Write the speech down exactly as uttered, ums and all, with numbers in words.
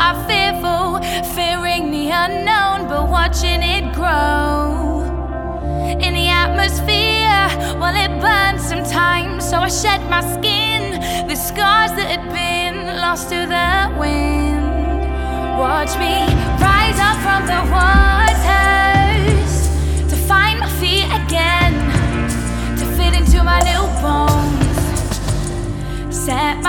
are fearful, fearing the unknown, but watching it grow in the atmosphere. Well, it burns sometimes, so I shed my skin, the scars that had been lost to the wind. Watch me rise up from the waters to find my feet again, to fit into my new bones. Set my